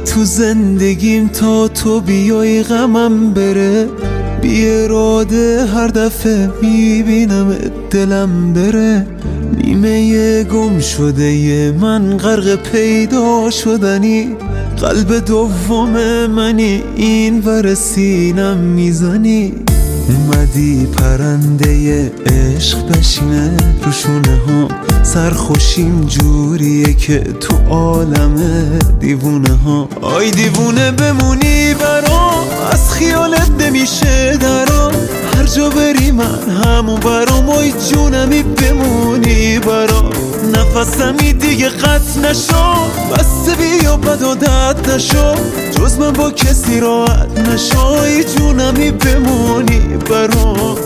تو زندگیم تا تو بیای غمم بره، بی اراده هر دفعه میبینم دلم بره. نیمه گم شده من غرق پیدا شدنی، قلب دوم منی این ور سینم میزنی. اومدی پرنده عشق بشینه رو شونه ها، سرخوشیم جوریه که تو عالم دیوونه ها. آی دیوونه بمونی برام، از خیالت نمیشه درام، هر جا بری من همون برام. آی جونمی بمونی برام، نفسمی دیگه قطع نشو، بسته بیا بد و دد نشو، جز من با کسی راحت نشو. آی جونمی بمونی برام.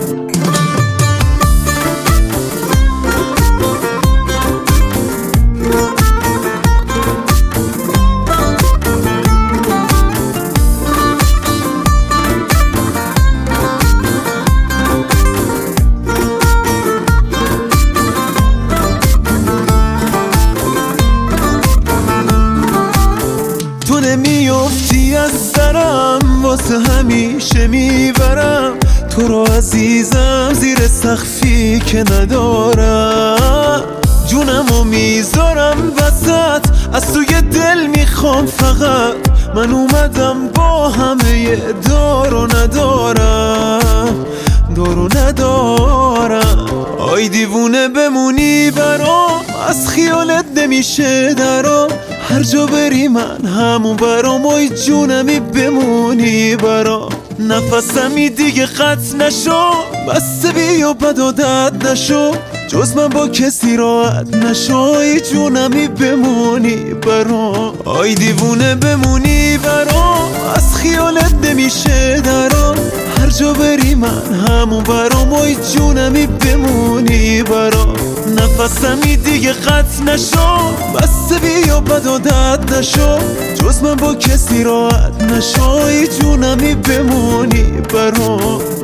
تو نمیافتی از سرم، واسه همیشه میبرم تو رو عزیزم، زیر سقفی که ندارم. جونمو میذارم وسط، از توی دل میخوام فقط. من اومدم با همه دار و ندارم، دار و ندارم. آی دیوونه بمونی برام، از خیالت نمیشه درام، هر جا بری من همون برام. آی جونمی بمونی برام، نفسمی دیگه قطع نشو، بسته بیا بد و دد نشو، جز من با کسی راحت نشو. آی جونمی بمونی برام. آی دیوونه بمونی برام، از خیالت نمیشه درام، هر جا بری من همون برام. آی جونمی بمونی برام، نفسمی دیگه قطع نشو، بسته بیا بد و دد نشو، جز من با کسی راحت نشو. آی جونمی بمونی برام.